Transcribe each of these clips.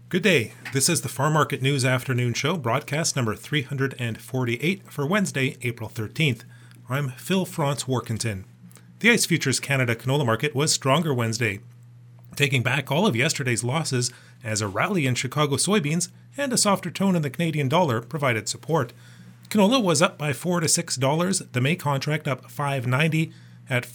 Good day. This is the Farm Market News Afternoon Show, broadcast number 348 for Wednesday, April 13th. I'm Phil Franz Warkentin. The ICE Futures Canada canola market was stronger Wednesday, taking back all of yesterday's losses as a rally in Chicago soybeans and a softer tone in the Canadian dollar provided support. Canola was up by $4 to $6, the May contract up $5.90 at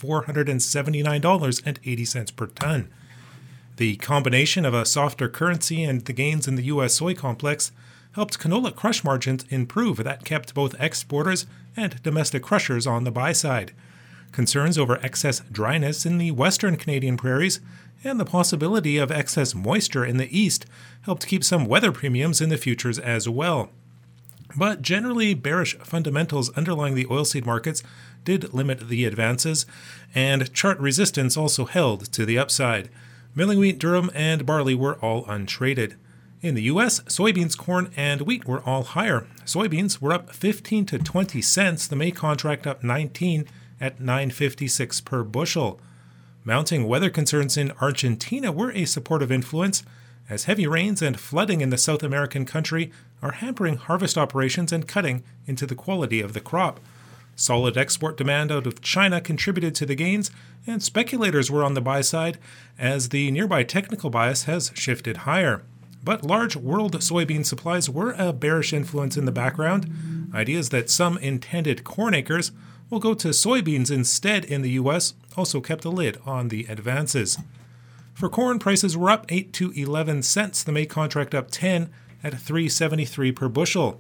$479.80 per ton. The combination of a softer currency and the gains in the U.S. soy complex helped canola crush margins improve. That kept both exporters and domestic crushers on the buy side. Concerns over excess dryness in the western Canadian prairies and the possibility of excess moisture in the east helped keep some weather premiums in the futures as well. But generally, bearish fundamentals underlying the oilseed markets did limit the advances, and chart resistance also held to the upside. Milling wheat, durum, and barley were all untraded. In the U.S., soybeans, corn, and wheat were all higher. Soybeans were up 15 to 20 cents, the May contract up 19 at $9.56 per bushel. Mounting weather concerns in Argentina were a supportive influence, as heavy rains and flooding in the South American country are hampering harvest operations and cutting into the quality of the crop. Solid export demand out of China contributed to the gains, and speculators were on the buy side as the nearby technical bias has shifted higher. But large world soybean supplies were a bearish influence in the background. Ideas that some intended corn acres will go to soybeans instead in the U.S. also kept a lid on the advances. For corn, prices were up 8 to 11 cents, the May contract up 10 at $3.73 per bushel.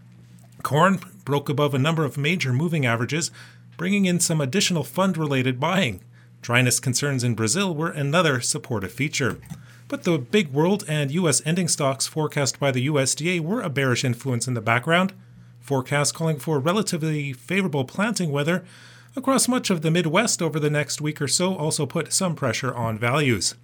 Corn broke above a number of major moving averages, bringing in some additional fund-related buying. Dryness concerns in Brazil were another supportive feature. But the big world and U.S. ending stocks forecast by the USDA were a bearish influence in the background. Forecasts calling for relatively favorable planting weather across much of the Midwest over the next week or so also put some pressure on values.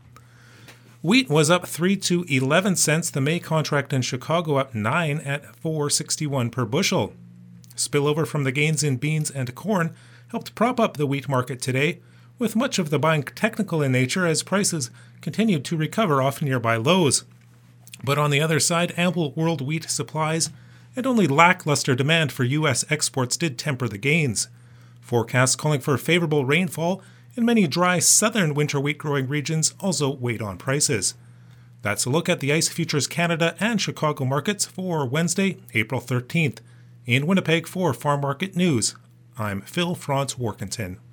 Wheat was up 3 to 11 cents, the May contract in Chicago up 9 at $4.61 per bushel. Spillover from the gains in beans and corn helped prop up the wheat market today, with much of the buying technical in nature as prices continued to recover off nearby lows. But on the other side, ample world wheat supplies and only lackluster demand for U.S. exports did temper the gains. Forecasts calling for favorable rainfall in many dry southern winter wheat growing regions also weighed on prices. That's a look at the ICE Futures Canada and Chicago markets for Wednesday, April 13th. In Winnipeg for Farm Market News, I'm Phil Franz Warkentin.